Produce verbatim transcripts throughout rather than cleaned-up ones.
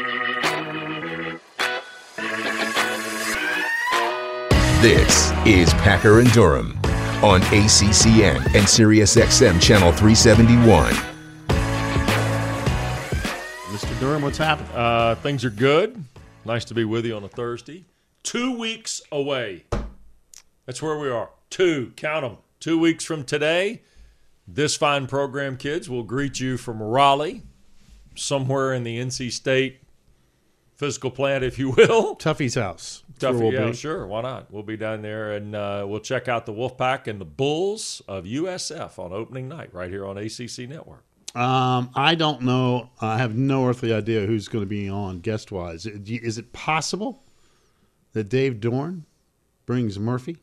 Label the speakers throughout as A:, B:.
A: This is Packer and Durham on A C C N and Sirius X M Channel three seventy-one.
B: Mister Durham, what's happening?
C: Uh, things are good. Nice to be with you on a Thursday. Two weeks away. That's where we are. Two. Count them. Two weeks from today, this fine program, kids, will greet you from Raleigh, somewhere in the N C State physical plant, if you will.
B: Tuffy's house.
C: Tuffy,
B: we'll
C: yeah,
B: be.
C: sure. Why not? We'll be down there, and uh, we'll check out the Wolfpack and the Bulls of U S F on opening night right here on A C C Network.
B: Um, I don't know. I have no earthly idea who's going to be on guest-wise. Is it possible that Dave Dorn brings Murphy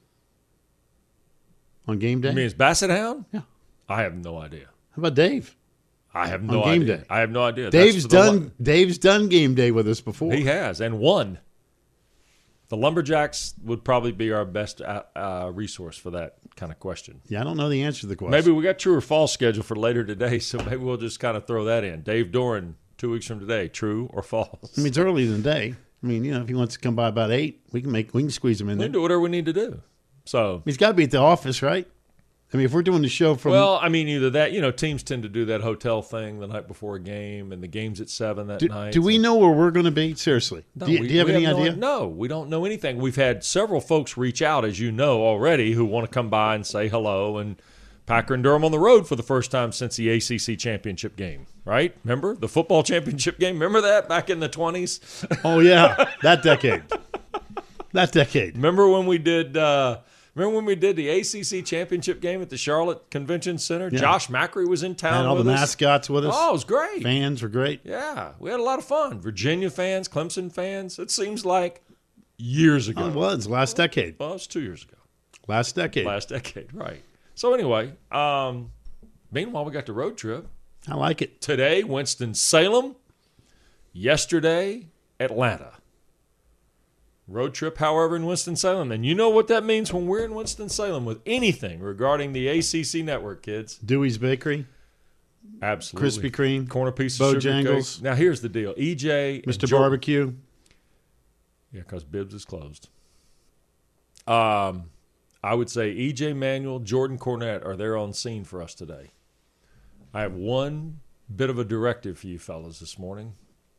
B: on game day?
C: You mean it's Basset Hound?
B: Yeah.
C: I have no idea.
B: How about Dave?
C: I have no
B: on game
C: idea.
B: day.
C: I have no idea.
B: Dave's
C: That's the-
B: done. Dave's done game day with us before.
C: He has, and won. The Lumberjacks would probably be our best uh, uh, resource for that kind of question.
B: Yeah, I don't know the answer to the question.
C: Maybe we got true or false scheduled for later today, so maybe we'll just kind of throw that in. Dave Doran, two weeks from today, true or false?
B: I mean, it's early in the day. I mean, you know, if he wants to come by about eight, we can make we can squeeze him in
C: We
B: there.
C: can do whatever we need to do. So,
B: He's got to be at the office, right? I mean, if we're doing the show from
C: well, I mean, either that, you know, teams tend to do that hotel thing the night before a game, and the game's at seven that
B: do,
C: night.
B: do we
C: so.
B: know where we're going to be? Seriously,
C: No,
B: do, you,
C: we-
B: do you have
C: we
B: any
C: no
B: idea?
C: i- No, we don't know anything. We've had several folks reach out, as you know already, who want to come by and say hello. And Packer and Durham on the road for the first time since the A C C championship game, right? Remember the football championship game? Remember that back in the twenties?
B: Oh yeah, that decade. That decade.
C: Remember when we did? Uh, remember when we did the A C C championship game at the Charlotte Convention Center?
B: Yeah.
C: Josh Macri was in town
B: Had all
C: with
B: the
C: us.
B: mascots with us.
C: Oh, it was great.
B: Fans were great.
C: Yeah, we had a lot of fun. Virginia fans, Clemson fans. It seems like years ago.
B: Oh, it was last decade.
C: Well, it was two years ago.
B: Last decade.
C: Last decade, right. So anyway, um, meanwhile, we got the road trip.
B: I like it.
C: Today, Winston-Salem. Yesterday, Atlanta. Road trip, however, in Winston-Salem. And you know what that means when we're in Winston-Salem with anything regarding the A C C network, kids.
B: Dewey's Bakery,
C: Absolutely.
B: Krispy Kreme,
C: Corner piece of sugar
B: Bojangles.
C: cake. Now, here's the deal. E J and
B: Mister
C: Jordan-
B: Barbecue.
C: Yeah, because Bibbs is closed. Um, I would say E J Manuel, Jordan Cornette are there on scene for us today. I have one bit of a directive for you fellas this morning.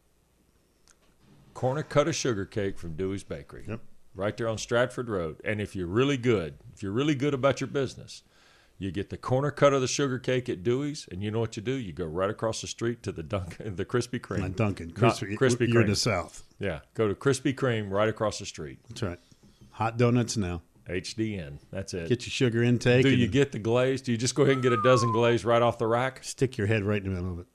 C: Corner cut of sugar cake from Dewey's Bakery.
B: Yep.
C: Right there on Stratford Road. And if you're really good, if you're really good about your business, you get the corner cut of the sugar cake at Dewey's, and you know what you do? You go right across the street to the Dunkin', the Krispy Kreme.
B: Not Dunkin'.
C: Not
B: Krispy,
C: Krispy
B: You're in
C: Kreme.
B: the South.
C: Yeah, go to Krispy Kreme right across the street.
B: That's right. Hot donuts now.
C: H D N. That's it.
B: Get your sugar intake.
C: Do
B: and
C: you get the glaze? Do you just go ahead and get a dozen glaze right off the rack?
B: stick your head right in the middle of it.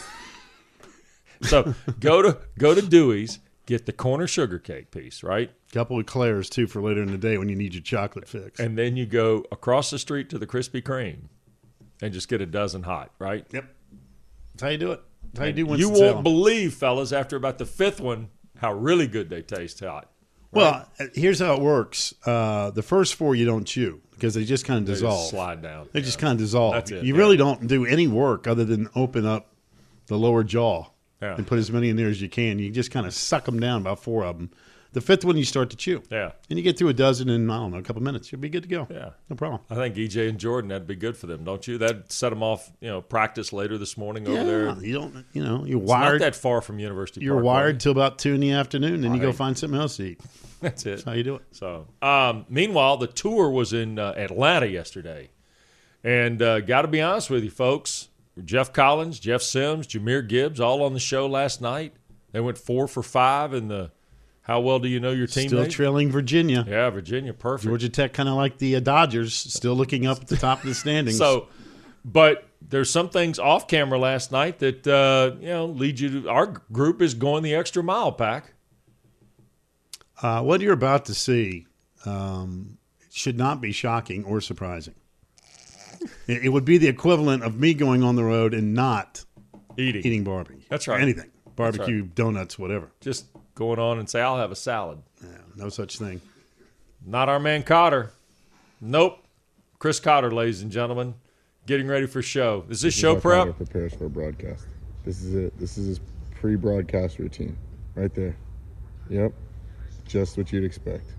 C: So go to go to Dewey's, get the corner sugar cake piece, right?
B: Couple of Claire's too for later in the day when you need your chocolate fix.
C: And then you go across the street to the Krispy Kreme and just get a dozen hot, right?
B: Yep. That's how you do it. That's how you do
C: You
B: Winston-Salem.
C: won't believe, fellas, after about the fifth one, how really good they taste hot.
B: Well, uh, here's how it works. Uh, the first four you don't chew because they just kind of
C: They
B: dissolve.
C: just slide down.
B: They just kind of dissolve.
C: That's it,
B: you
C: yeah.
B: really don't do any work other than open up the lower jaw
C: Yeah.
B: and put as many in there as you can. You just kind of suck them down, about four of them. The fifth one you start to chew.
C: Yeah.
B: And you get through a dozen in, I don't know, a couple minutes. You'll be good to go.
C: Yeah.
B: No problem.
C: I think E J and Jordan, that'd be good for them, don't you? That'd set them off, you know, practice later this morning over
B: yeah,
C: there.
B: you don't, you know, you're
C: It's not
B: wired.
C: that far from University
B: You're
C: Parkway.
B: wired till about two in the afternoon, then you go
C: Right.
B: find something else to eat.
C: That's it.
B: That's how you do it.
C: So, um, meanwhile, the tour was in uh, Atlanta yesterday. And uh, got to be honest with you, folks, Jeff Collins, Jeff Sims, Jahmyr Gibbs, all on the show last night. They went four for five in the How Well Do You Know Your Teammate?
B: Still trailing Virginia.
C: Yeah, Virginia, perfect.
B: Georgia Tech kind of like the uh, Dodgers, still looking up at the top of the standings.
C: So, but there's some things off camera last night that, uh, you know, lead you to – our group is going the extra mile, Pack.
B: uh, what you're about to see um, should not be shocking or surprising. It, it would be the equivalent of me going on the road and not
C: Eating.
B: eating barbecue.
C: That's right.
B: Anything. Barbecue,
C: right.
B: donuts, whatever.
C: Just going on and say, I'll have a salad.
B: Yeah, no such thing.
C: Not our man Cotter. Nope. Chris Cotter, ladies and gentlemen, getting ready for show. Is this,
D: This is
C: show
D: how
C: prep?
D: Connor prepares for a broadcast. This is it. This is his pre-broadcast routine. Right there. Yep. Just what you'd expect.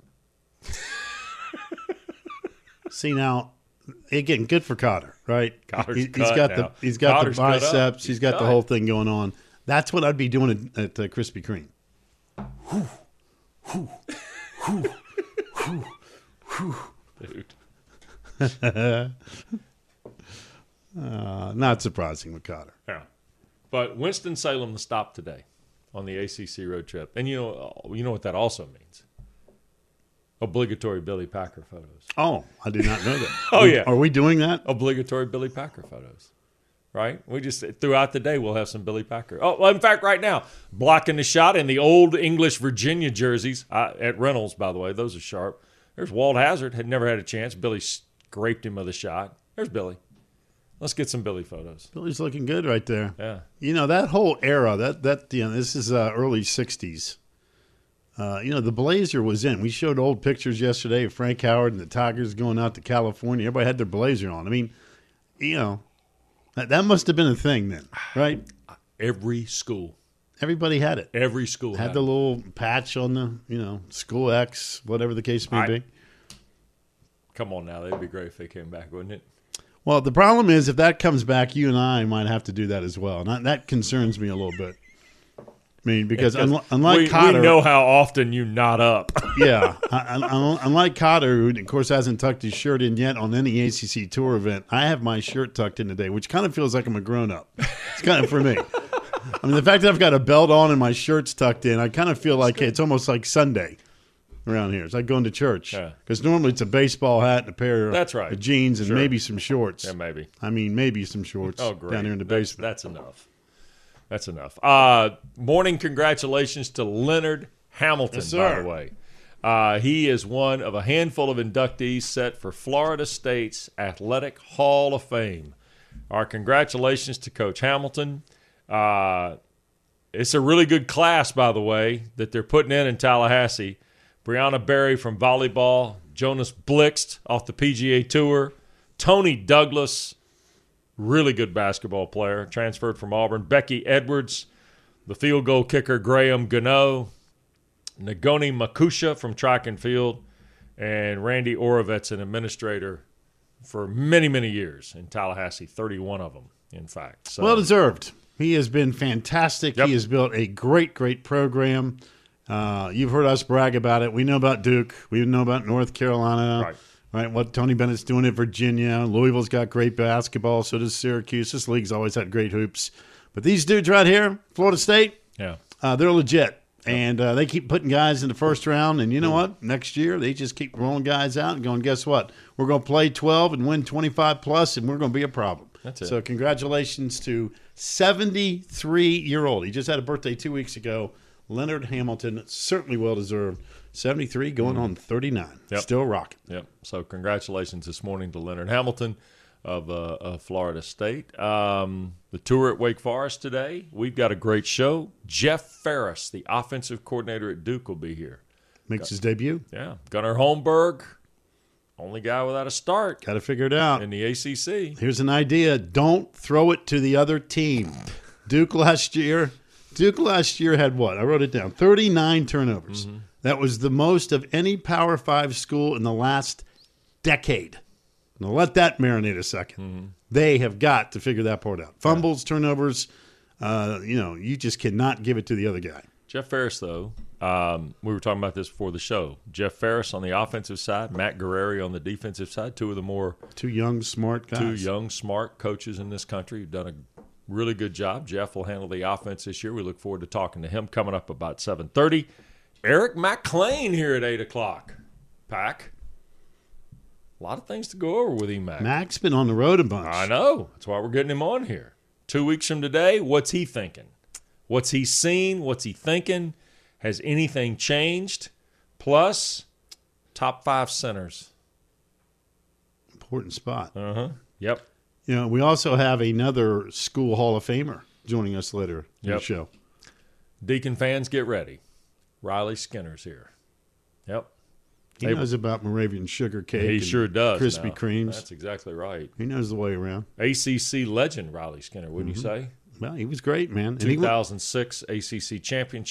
B: See now, again, good for Cotter, right?
C: Cotter's
B: He, he's
C: cut
B: got
C: now.
B: the he's got
C: Cotter's
B: the
C: cut up.
B: biceps.
C: He's
B: he's got
C: cut.
B: the whole thing going on. That's what I'd be doing at, at uh, Krispy Kreme.
C: Dude.
B: Uh, not surprising with Cotter.
C: Yeah. But Winston-Salem the stop today on the A C C road trip. And you know you know what that also means. Obligatory Billy Packer photos.
B: Oh, I did not know that.
C: Oh, yeah.
B: Are we doing that?
C: Obligatory Billy Packer photos. Right? We just, throughout the day, we'll have some Billy Packer. Oh, well, in fact, right now, blocking the shot in the old English Virginia jerseys uh, at Reynolds, by the way. Those are sharp. There's Walt Hazard. Had never had a chance. Billy scraped him with a shot. There's Billy. Let's get some Billy photos.
B: Billy's looking good right there.
C: Yeah.
B: You know, that whole era, that, that you know, this is uh, early sixties. Uh, you know, the Blazer was in. We showed old pictures yesterday of Frank Howard and the Tigers going out to California. Everybody had their Blazer on. I mean, you know, that, that must have been a thing then, right?
C: Every school.
B: Everybody had it.
C: Every school
B: Had
C: had
B: the
C: it.
B: little patch on the, you know, school X, whatever the case may
C: I-
B: be.
C: Come on now. That'd be great if they came back, wouldn't it?
B: Well, the problem is if that comes back, you and I might have to do that as well. And that, that concerns me a little bit. I mean, because unli- unlike
C: we,
B: Cotter,
C: we know how often you knot up.
B: yeah, I, I, unlike Cotter, who of course hasn't tucked his shirt in yet on any A C C tour event, I have my shirt tucked in today, which kind of feels like I'm a grown up. It's kind of for me. I mean, the fact that I've got a belt on and my shirt's tucked in, I kind of feel like it's almost like Sunday around here. It's like going to church
C: Yeah.
B: because normally it's a baseball hat and a pair of,
C: That's right.
B: of jeans and
C: Sure.
B: maybe some shorts.
C: Yeah, maybe.
B: I mean, maybe some shorts
C: Oh, great.
B: down here in the
C: That's-
B: basement.
C: That's enough. That's enough. Uh, morning congratulations to Leonard Hamilton,
B: Yes,
C: by
B: sir.
C: the way. Uh, he is one of a handful of inductees set for Florida State's Athletic Hall of Fame. Our congratulations to Coach Hamilton. Uh, it's a really good class, by the way, that they're putting in in Tallahassee. Brianna Berry from volleyball, Jonas Blixt off the P G A Tour, Tony Douglas, really good basketball player, transferred from Auburn, Becky Edwards, the field goal kicker Graham Gano, Nagoni Makusha from track and field, and Randy Orovets, an administrator for many, many years in Tallahassee, thirty-one of them, in fact. So,
B: Well deserved. He has been fantastic.
C: Yep.
B: He has built a great, great program. Uh, you've heard us brag about it. We know about Duke. We know about North Carolina.
C: Right.
B: Right. What Tony Bennett's doing at Virginia. Louisville's got great basketball. So does Syracuse. This league's always had great hoops. But these dudes right here, Florida State,
C: yeah.
B: uh, they're legit. And uh, they keep putting guys in the first round. And you know what? Next year, they just keep rolling guys out and going, guess what? We're going to play twelve and win twenty-five plus, and we're going to be a problem.
C: That's it.
B: So congratulations to seventy-three-year-old. He just had a birthday two weeks ago. Leonard Hamilton, certainly well-deserved. seventy-three going on thirty-nine.
C: Yep.
B: Still rocking.
C: Yep. So congratulations this morning to Leonard Hamilton of, uh, of Florida State. Um, the tour at Wake Forest today. We've got a great show. Jeff Ferris, the offensive coordinator at Duke, will be here.
B: Makes his debut.
C: Yeah. Gunnar Holmberg, only guy without a start
B: Got to figure it out.
C: in the A C C.
B: Here's an idea. Don't throw it to the other team. Duke last year, Duke last year had what? I wrote it down. thirty-nine turnovers.
C: Mm-hmm.
B: That was the most of any Power Five school in the last decade. Now let that marinate a 2nd
C: Mm-hmm.
B: They have got to figure that part out. Fumbles, turnovers, uh, you know, you just cannot give it to the other guy.
C: Jeff Ferris, though, um, we were talking about this before the show. Jeff Ferris on the offensive side, Matt Guerreri on the defensive side, two of the more
B: Two young, smart guys.
C: two young, smart coaches in this country who've done a really good job. Jeff will handle the offense this year. We look forward to talking to him coming up about seven thirty. Eric McClain here at eight o'clock. Pack. A lot of things to go over with him, Mac.
B: Mac's been on the road a bunch.
C: I know. That's why we're getting him on here. Two weeks from today, what's he thinking? What's he seen? What's he thinking? Has anything changed? Plus, top five centers.
B: Important spot.
C: Uh-huh. Yep.
B: You know, we also have another school Hall of Famer joining us later in
C: Yep.
B: the show.
C: Deacon fans, get ready. Riley Skinner's here. Yep.
B: He
C: Hey,
B: knows about Moravian sugar cake.
C: He
B: and
C: sure does.
B: Krispy
C: now.
B: Kremes.
C: That's exactly right.
B: He knows the way around.
C: A C C legend Riley Skinner, wouldn't you say?
B: Well, he was great, man. And he,
C: two thousand six A C C championship,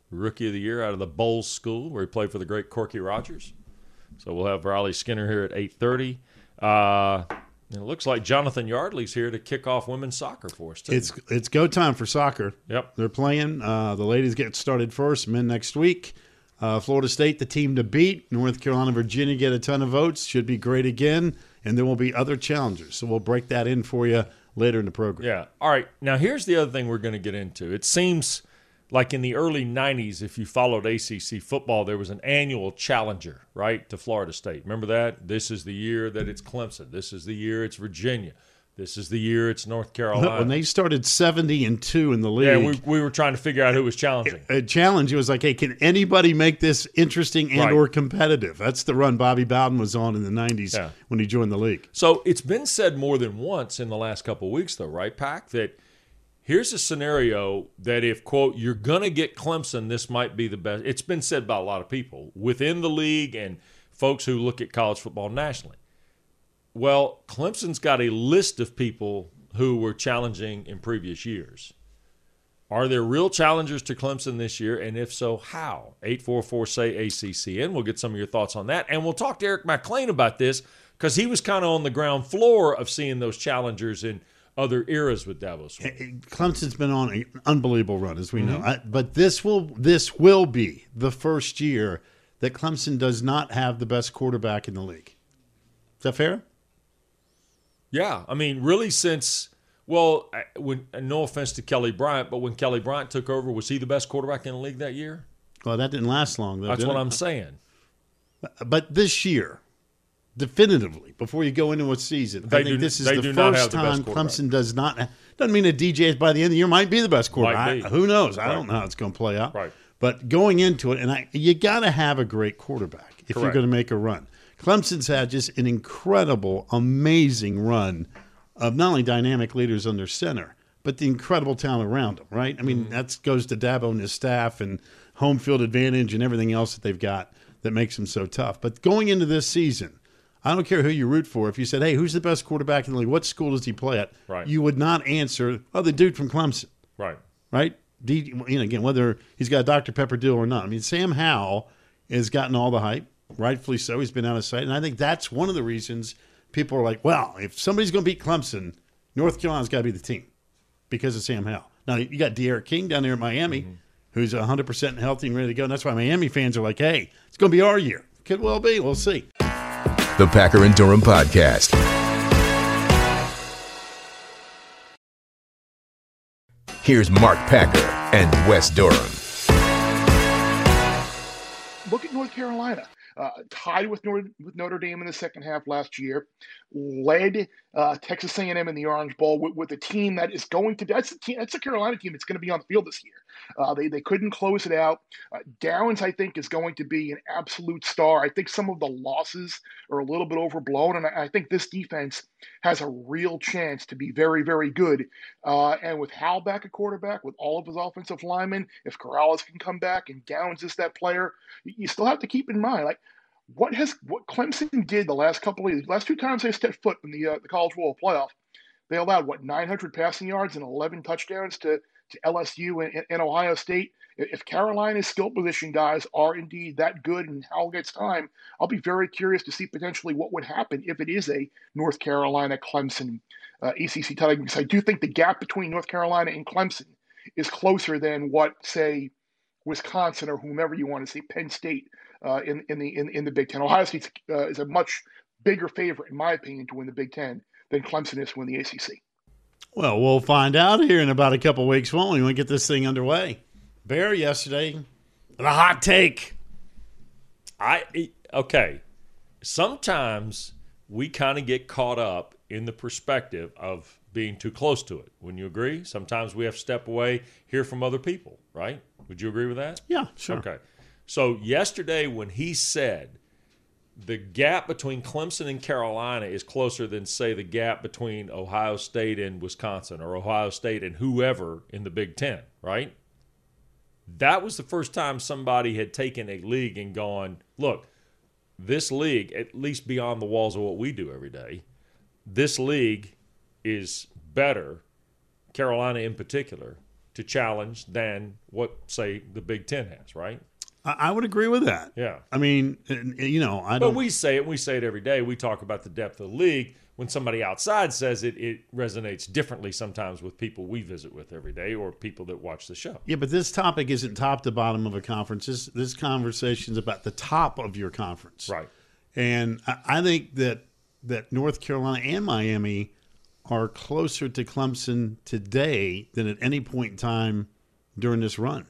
C: Rookie of the Year out of the Bowles School, where he played for the great Corky Rogers. So we'll have Riley Skinner here at eight thirty. Uh, and it looks like Jonathan Yardley's here to kick off women's soccer for us, too.
B: It's it's go time for soccer.
C: Yep.
B: They're playing. Uh, the ladies get started first, men next week. Uh, Florida State, the team to beat. North Carolina, Virginia get a ton of votes. Should be great again. And there will be other challengers. So we'll break that in for you later in the program.
C: Yeah. All right. Now, here's the other thing we're going to get into. It seems like in the early nineties, if you followed A C C football, there was an annual challenger, right, to Florida State. Remember that? This is the year that it's Clemson. This is the year it's Virginia. This is the year it's North Carolina.
B: When they started seventy and two in the league,
C: yeah, we, we were trying to figure out who was challenging.
B: A challenge. It was like, hey, can anybody make this interesting and
C: Right.
B: or competitive? That's the run Bobby Bowden was on in the nineties
C: Yeah.
B: when he joined the league.
C: So it's been said more than once in the last couple of weeks, though, right, Pac, that here's a scenario that if, quote, you're going to get Clemson, this might be the best. It's been said by a lot of people within the league and folks who look at college football nationally. Well, Clemson's got a list of people who were challenging in previous years. Are there real challengers to Clemson this year? And if so, how? eight four four, S A Y, A C C N. We'll get some of your thoughts on that. And we'll talk to Eric McLean about this because he was kind of on the ground floor of seeing those challengers in other eras with Davos.
B: Clemson's been on an unbelievable run, as we know. I, but this will this will be the first year that Clemson does not have the best quarterback in the league. Is that fair?
C: Yeah, I mean, really since, well, I- when no offense to Kelly Bryant, but when Kelly Bryant took over, was he the best quarterback in the league that year?
B: Well, that didn't last long, though.
C: That's
B: did
C: what
B: it?
C: I'm saying.
B: But this year, definitively, before you go into a season,
C: They
B: I think
C: do-
B: this is
C: they
B: the
C: do not
B: first
C: have the best
B: time
C: quarterback.
B: Clemson does not. Doesn't mean that D J by the end of the year might be the best quarterback.
C: Might be.
B: I- who knows? I
C: Right.
B: don't know how it's going to play out.
C: Right.
B: But going into it, and I, you got to have a great quarterback if you're
C: Correct.
B: going to make a run. Clemson's had just an incredible, amazing run of not only dynamic leaders under center, but the incredible talent around them, right? I mean,
C: Mm-hmm.
B: that goes to Dabo and his staff and home field advantage and everything else that they've got that makes them so tough. But going into this season, I don't care who you root for. If you said, hey, who's the best quarterback in the league? What school does he play at?
C: Right.
B: You would not answer, oh, the dude from Clemson,
C: Right.
B: right? D, you know, again, whether he's got a Doctor Pepper deal or not. I mean, Sam Howell has gotten all the hype, rightfully so. He's been out of sight. And I think that's one of the reasons people are like, well, if somebody's going to beat Clemson, North Carolina's got to be the team because of Sam Howell. Now, you got De'Aaron King down there in Miami,
C: Mm-hmm.
B: who's one hundred percent healthy and ready to go. And that's why Miami fans are like, hey, it's going to be our year. Could well be. We'll see.
A: The Packer and Durham Podcast. Here's Mark Packer and Wes Durham.
E: Look at North Carolina. Uh, tied with Notre, with Notre Dame in the second half last year, led uh, Texas A and M in the Orange Bowl with, with a team that is going to that's the team, that's the Carolina team that's going to be on the field this year. Uh, they they couldn't close it out. Uh, Downs, I think, is going to be an absolute star. I think some of the losses are a little bit overblown, and I, I think this defense has a real chance to be very, very good. Uh, and with Hal back at quarterback, with all of his offensive linemen, if Corrales can come back and Downs is that player, you, you still have to keep in mind, like, What has what Clemson did the last couple of years, last two times they stepped foot in the uh, the College World Playoff, they allowed what nine hundred passing yards and eleven touchdowns to, to L S U and, and Ohio State. If Carolina's skill position guys are indeed that good and Howell gets time, I'll be very curious to see potentially what would happen if it is a North Carolina Clemson uh, A C C title. Because I do think the gap between North Carolina and Clemson is closer than what, say, Wisconsin or whomever you want to say, Penn State. Uh, in in the in, in the Big Ten, Ohio State uh, is a much bigger favorite, in my opinion, to win the Big Ten than Clemson is to win the A C C.
B: Well, we'll find out here in about a couple of weeks, won't we? When we get this thing underway. Bear yesterday, the hot take.
C: I okay. Sometimes we kind of get caught up in the perspective of being too close to it. Wouldn't you agree? Sometimes we have to step away, hear from other people, right? Would you agree with that?
B: Yeah, sure.
C: Okay. So yesterday when he said the gap between Clemson and Carolina is closer than, say, the gap between Ohio State and Wisconsin or Ohio State and whoever in the Big Ten, right? That was the first time somebody had taken a league and gone, look, this league, at least beyond the walls of what we do every day, this league is better, Carolina in particular, to challenge than what, say, the Big Ten has, right?
B: I, I would agree with that.
C: Yeah.
B: I mean, you know, I
C: But
B: don't.
C: we say it, we say it every day. We talk about the depth of the league. When somebody outside says it, it resonates differently sometimes with people we visit with every day or people that watch the show.
B: Yeah, but this topic isn't top to bottom of a conference. This, this conversation is about the top of your conference.
C: Right.
B: And I, I think that that North Carolina and Miami are closer to Clemson today than at any point in time during this run.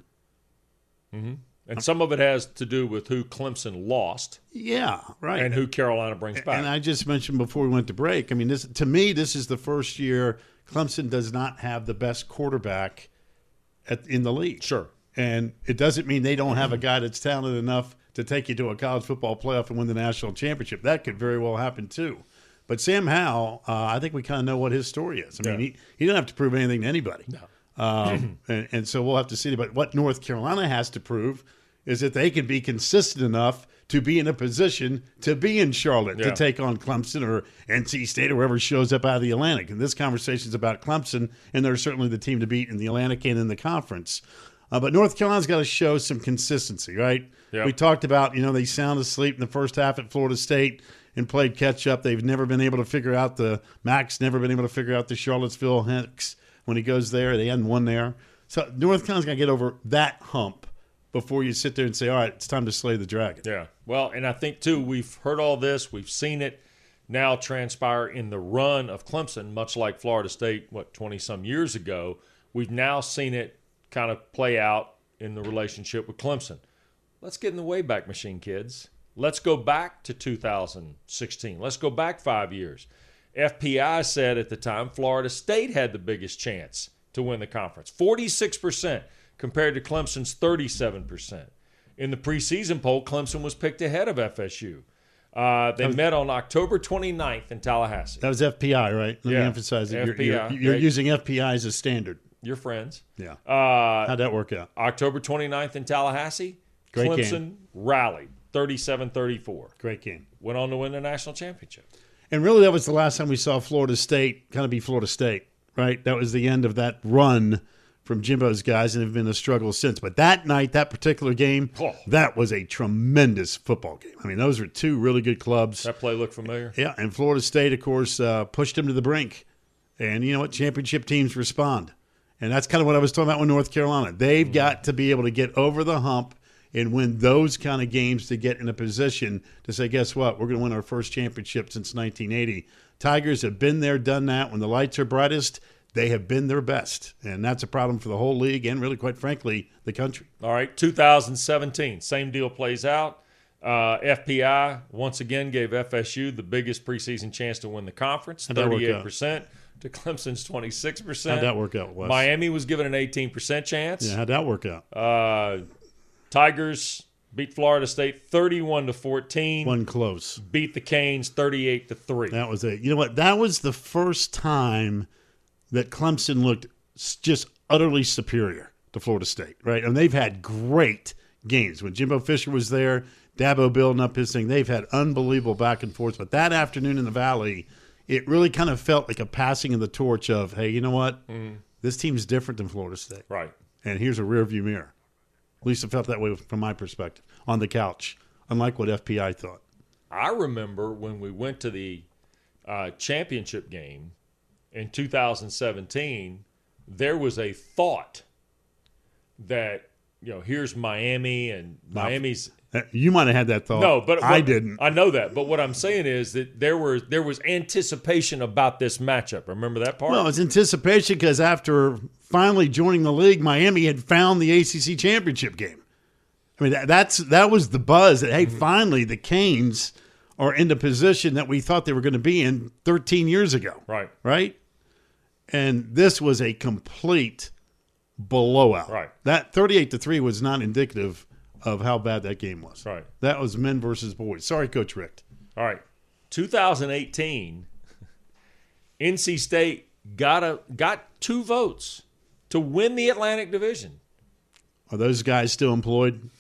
C: Mm-hmm. And some of it has to do with who Clemson lost.
B: Yeah, right.
C: And who Carolina brings back.
B: And I just mentioned before we went to break, I mean, this to me, this is the first year Clemson does not have the best quarterback at, in the league.
C: Sure.
B: And it doesn't mean they don't have a guy that's talented enough to take you to a college football playoff and win the national championship. That could very well happen too. But Sam Howell, uh, I think we kind of know what his story is. I mean,
C: Yeah.
B: he, he didn't have to prove anything to anybody.
C: No.
B: Um, and, and so we'll have to see. But what North Carolina has to prove is that they can be consistent enough to be in a position to be in Charlotte
C: Yeah.
B: to take on Clemson or N C State or whoever shows up out of the Atlantic. And this conversation is about Clemson, and they're certainly the team to beat in the Atlantic and in the conference. Uh, but North Carolina's got to show some consistency, right?
C: Yep.
B: We talked about, you know, they sound asleep in the first half at Florida State and played catch-up. They've never been able to figure out the – Mac's never been able to figure out the Charlottesville Hicks when he goes there. They hadn't won there. So North Carolina's got to get over that hump before you sit there and say, all right, it's time to slay the dragon.
C: Yeah. Well, and I think, too, we've heard all this. We've seen it now transpire in the run of Clemson, much like Florida State, what, twenty-some years ago. We've now seen it kind of play out in the relationship with Clemson. Let's get in the Wayback Machine, kids. Let's go back to two thousand sixteen. Let's go back five years. F P I said at the time Florida State had the biggest chance to win the conference, forty-six percent compared to Clemson's thirty-seven percent. In the preseason poll, Clemson was picked ahead of F S U. Uh, they
B: was,
C: met on October twenty-ninth in Tallahassee.
B: That was F P I, right? Let
C: Yeah.
B: me emphasize that.
C: F P I.
B: You're, you're, you're
C: Right.
B: using F P I as a standard.
C: Your friends.
B: Yeah.
C: Uh,
B: How'd that work out?
C: October twenty-ninth in Tallahassee,
B: Great
C: Clemson
B: game.
C: rallied thirty-seven thirty-four.
B: Great game.
C: Went on to win the national championship.
B: And really, that was the last time we saw Florida State kind of be Florida State, right? That was the end of that run from Jimbo's guys, and have been a struggle since. But that night, that particular game,
C: Oh.
B: that was a tremendous football game. I mean, those were two really good clubs.
C: That play looked familiar?
B: Yeah, and Florida State, of course, uh, pushed them to the brink. And you know what? Championship teams respond. And that's kind of what I was talking about with North Carolina. They've mm-hmm. got to be able to get over the hump and win those kind of games to get in a position to say, guess what? We're going to win our first championship since nineteen eighty. Tigers have been there, done that. When the lights are brightest, they have been their best. And that's a problem for the whole league and really, quite frankly, the country.
C: All right, two thousand seventeen, same deal plays out. Uh, F P I once again gave F S U the biggest preseason chance to win the conference,
B: How'd that work
C: thirty-eight
B: out?
C: percent to Clemson's twenty-six percent.
B: How'd that work out, Wes?
C: Miami was given an eighteen percent chance.
B: Yeah, how'd that work out?
C: Uh, Tigers beat Florida State thirty-one to fourteen.
B: One close.
C: Beat the Canes thirty-eight to three.
B: That was it. You know what? That was the first time that Clemson looked s- just utterly superior to Florida State, right? And they've had great games. When Jimbo Fisher was there, Dabo building up his thing, they've had unbelievable back and forth. But that afternoon in the Valley, it really kind of felt like a passing of the torch of, hey, you know what? Mm. This team's different than Florida State.
C: Right.
B: And here's a rearview mirror. At least it felt that way from my perspective, on the couch, unlike what F P I thought.
C: I remember when we went to the uh, championship game in two thousand seventeen, there was a thought that, you know, here's Miami and Miami's.
B: You might have had that thought.
C: No, but
B: I
C: what,
B: didn't.
C: I know that, but what I'm saying is that there were there was anticipation about this matchup. Remember that part?
B: Well, it's anticipation because after finally joining the league, Miami had found the A C C championship game. I mean, that, that's that was the buzz that, hey, mm-hmm. finally the Canes are in the position that we thought they were going to be in thirteen years ago.
C: Right.
B: Right? And this was a complete blowout.
C: Right.
B: That thirty-eight to three was not indicative of how bad that game was.
C: Right.
B: That was men versus boys. Sorry, Coach Richt.
C: All right. two thousand eighteen, N C State got a got two votes to win the Atlantic Division.
B: Are those guys still employed?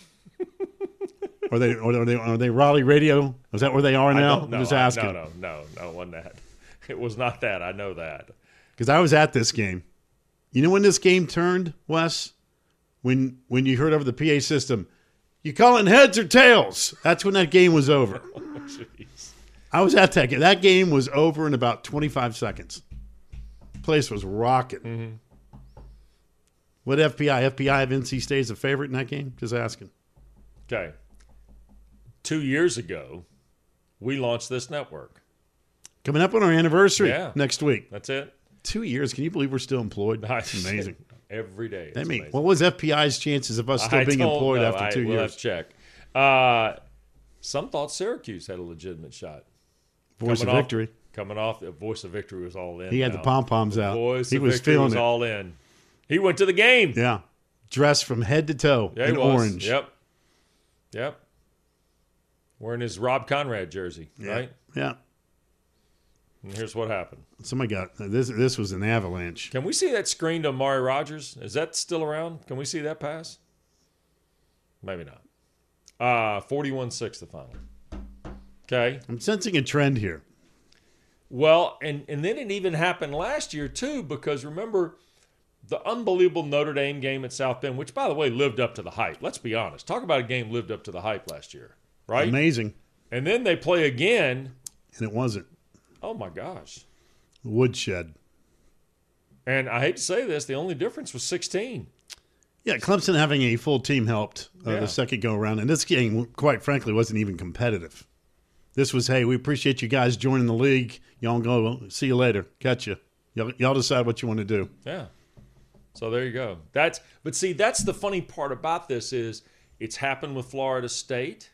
B: Are they are they are they Raleigh Radio? Is that where they are now?
C: No,
B: I'm just asking.
C: No, no, no, no, it wasn't that. It was not that. I know that.
B: Because I was at this game. You know when this game turned, Wes? When when you heard over the P A system, you calling heads or tails? That's when that game was over.
C: Oh, jeez.
B: I was at that game. That game was over in about twenty-five seconds. Place was rocking.
C: Mm-hmm.
B: What F P I? F P I have N C State as a favorite in that game? Just asking.
C: Okay. Two years ago, we launched this network.
B: Coming up on our anniversary
C: Yeah.
B: next week.
C: That's it.
B: Two years. Can you believe we're still employed?
C: Nice.
B: Amazing.
C: Every day. It's
B: I mean,
C: amazing.
B: what was F P I's chances of us still
C: I
B: being
C: don't
B: employed
C: know.
B: after
C: I,
B: two
C: we'll
B: years?
C: have to check. Uh, some thought Syracuse had a legitimate shot.
B: Voice
C: Coming
B: of
C: off-
B: victory.
C: Coming off, the voice of victory was all in.
B: He had
C: now.
B: the pom poms out.
C: Voice
B: He
C: of
B: was
C: victory
B: feeling
C: was
B: it.
C: all in. He went to the game.
B: Yeah, dressed from head to toe
C: Yeah, he
B: in
C: was.
B: orange.
C: Yep. Yep. Wearing his Rob Conrad jersey,
B: Yeah.
C: right?
B: Yeah.
C: And here's what happened.
B: Somebody got this. This was an avalanche.
C: Can we see that screen to Amari Rogers? Is that still around? Can we see that pass? Maybe not. Uh, forty-one six the final. Okay.
B: I'm sensing a trend here.
C: Well, and, and then it even happened last year, too, because remember the unbelievable Notre Dame game at South Bend, which, by the way, lived up to the hype. Let's be honest. Talk about a game lived up to the hype last year, right?
B: Amazing,
C: And then they play again.
B: and it wasn't.
C: Oh, my gosh.
B: Woodshed.
C: And I hate to say this, the only difference was sixteen.
B: Yeah, Clemson having a full team helped uh,
C: Yeah.
B: the second go around, and this game, quite frankly, wasn't even competitive. This was, hey, we appreciate you guys joining the league. Y'all go. See you later. Catch you. Y'all, y'all decide what you want to do.
C: Yeah. So there you go. That's but see, that's the funny part about this is it's happened with Florida State.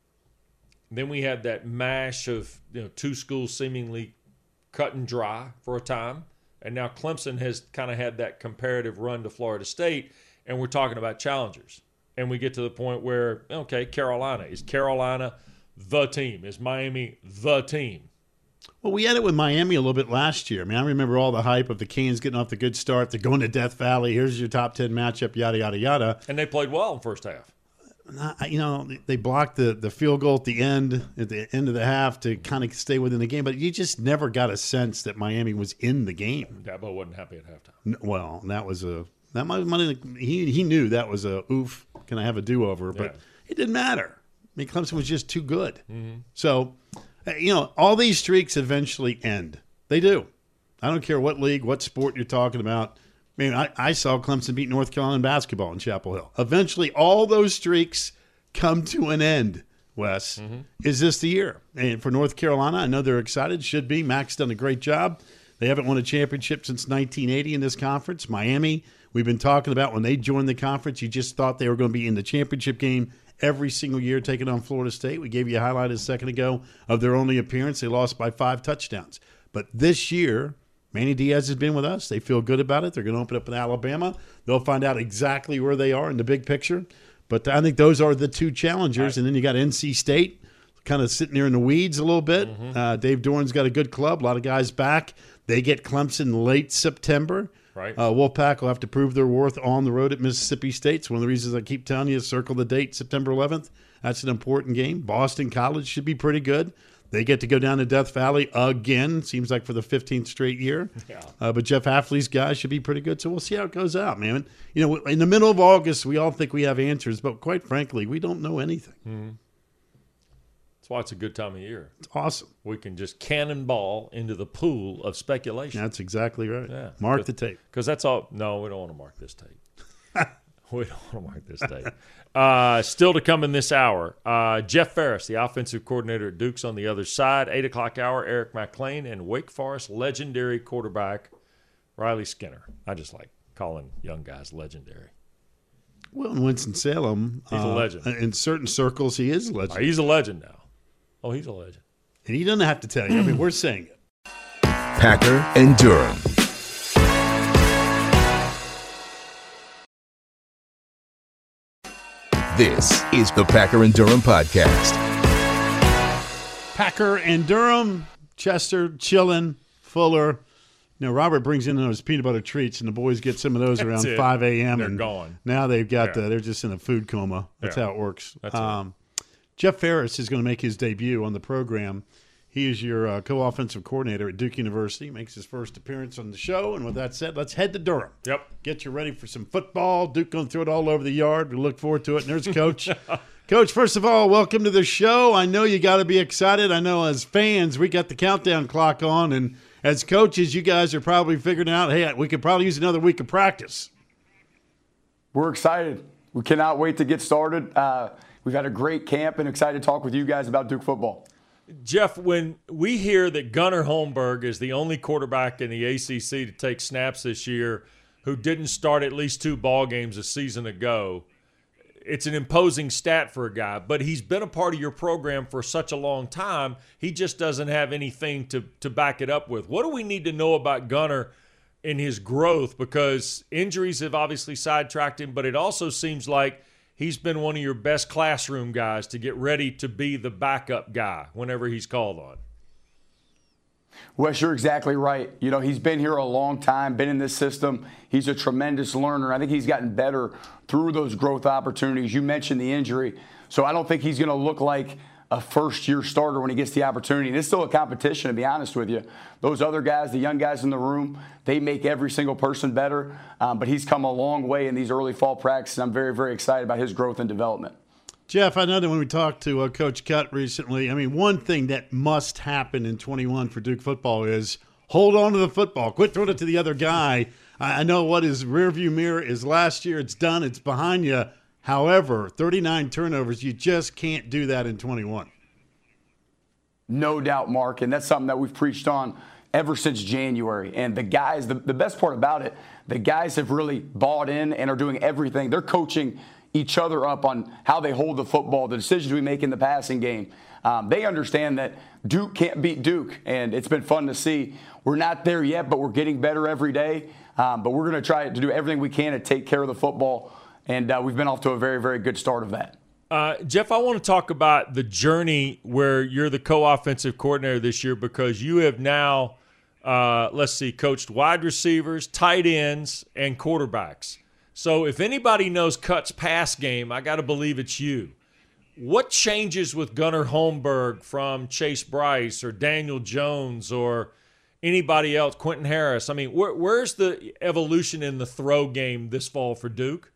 C: Then we had that mash of you know two schools seemingly cut and dry for a time, and now Clemson has kind of had that comparative run to Florida State, and we're talking about challengers, and we get to the point where okay, Carolina is Carolina the team, is Miami the team.
B: Well, we had it with Miami a little bit last year. I mean, I remember all the hype of the Canes getting off the good start. They're going to Death Valley. Here's your top ten matchup, yada, yada, yada.
C: And they played well in the first half.
B: Not- You know, they blocked the, the field goal at the end, at the end of the half to kind of stay within the game. But you just never got a sense that Miami was in the game.
C: Dabo wasn't happy at halftime.
B: N- Well, that was a that might, might he he knew that was a oof. Can I have a do over? But
C: Yeah.
B: it didn't matter. I mean, Clemson was just too good.
C: Mm-hmm.
B: So, uh, you know, all these streaks eventually end. They do. I don't care what league, what sport you're talking about. I mean, I, I saw Clemson beat North Carolina in basketball in Chapel Hill. Eventually, all those streaks come to an end, Wes.
C: Mm-hmm.
B: Is this the year? And for North Carolina, I know they're excited. Should be. Mac's done a great job. They haven't won a championship since nineteen eighty in this conference. Miami, we've been talking about when they joined the conference, you just thought they were going to be in the championship game every single year taking on Florida State. We gave you a highlight a second ago of their only appearance. They lost by five touchdowns. But this year, Manny Diaz has been with us. They feel good about it. They're going to open up in Alabama. They'll find out exactly where they are in the big picture. But I think those are the two challengers.
C: Right.
B: And then you got N C State kind of sitting there in the weeds a little bit.
C: Mm-hmm.
B: Uh, Dave Doran's got a good club. A lot of guys back. They get Clemson late September.
C: Right.
B: Uh, Wolfpack will have to prove their worth on the road at Mississippi State. It's one of the reasons I keep telling you, circle the date, September eleventh. That's an important game. Boston College should be pretty good. They get to go down to Death Valley again. Seems like for the fifteenth straight year.
C: Yeah.
B: Uh, but Jeff Hafley's guys should be pretty good. So we'll see how it goes out, man. You know, in the middle of August, we all think we have answers, but quite frankly, we don't know anything.
C: Mm-hmm. That's why it's a good time of year.
B: It's awesome.
C: We can just cannonball into the pool of speculation.
B: That's exactly right.
C: Yeah.
B: Mark the tape.
C: Because that's all. No, we don't want to mark this tape. we don't want to mark this tape. Uh, still to come in this hour, uh, Jeff Ferris, the offensive coordinator at Duke's on the other side. eight o'clock hour, Eric McLean and Wake Forest legendary quarterback Riley Skinner. I just like calling young guys legendary.
B: Well, in Winston-Salem,
C: He's a
B: uh,
C: legend.
B: in certain circles, he is a legend.
C: Oh, he's a legend now. Oh, he's a legend.
B: And he doesn't have to tell you. I mean, we're saying it.
A: Packer and Durham. This is the Packer and Durham podcast.
B: Packer and Durham, Chester, Chillin, Fuller. You know, Robert brings in those peanut butter treats, and the boys get some of those
C: That's
B: around
C: it.
B: five a.m.
C: They're
B: and
C: gone.
B: Now they've got,
C: Yeah.
B: uh, they're just in a food coma. That's
C: Yeah.
B: how it works.
C: That's
B: um, Jeff Ferris is going to make his debut on the program. He is your uh, co-offensive coordinator at Duke University. Makes his first appearance on the show. And with that said, let's head to Durham.
C: Yep.
B: Get you ready for some football. Duke going to throw it all over the yard. We look forward to it. And there's Coach. Coach, first of all, welcome to the show. I know you got to be excited. I know as fans, we got the countdown clock on. And as coaches, you guys are probably figuring out, hey, we could probably use another week of practice.
F: We're excited. We cannot wait to get started. Uh, we've had a great camp and excited to talk with you guys about Duke football.
C: Jeff, when we hear that Gunnar Holmberg is the only quarterback in the A C C to take snaps this year who didn't start at least two ball games a season ago, it's an imposing stat for a guy. But he's been a part of your program for such a long time, he just doesn't have anything to, to back it up with. What do we need to know about Gunnar in his growth? Because injuries have obviously sidetracked him, but it also seems like he's been one of your best classroom guys to get ready to be the backup guy whenever he's called on.
F: Wes, you're exactly right. You know, he's been here a long time, been in this system. He's a tremendous learner. I think he's gotten better through those growth opportunities. You mentioned the injury. So I don't think he's going to look like a first-year starter when he gets the opportunity. And it's still a competition, to be honest with you. Those other guys, the young guys in the room, they make every single person better. Um, but he's come a long way in these early fall practices. I'm very, very excited about his growth and development.
B: Jeff, I know that when we talked to uh, Coach Cutt recently, I mean, one thing that must happen in twenty-one for Duke football is hold on to the football. Quit throwing it to the other guy. I, I know what his rearview mirror is last year. It's done. It's behind you. However, thirty-nine turnovers, you just can't do that in twenty-one.
F: No doubt, Mark, and that's something that we've preached on ever since January. And the guys, the, the best part about it, the guys have really bought in and are doing everything. They're coaching each other up on how they hold the football, the decisions we make in the passing game. Um, they understand that Duke can't beat Duke, and it's been fun to see. We're not there yet, but we're getting better every day. Um, but we're going to try to do everything we can to take care of the football. And uh, we've been off to a very, very good start of that.
C: Uh, Jeff, I want to talk about the journey where you're the co-offensive coordinator this year, because you have now, uh, let's see, coached wide receivers, tight ends, and quarterbacks. So if anybody knows Cutt's pass game, I got to believe it's you. What changes with Gunnar Holmberg from Chase Bryce or Daniel Jones or anybody else, Quentin Harris? I mean, where, where's the evolution in the throw game this fall for Duke?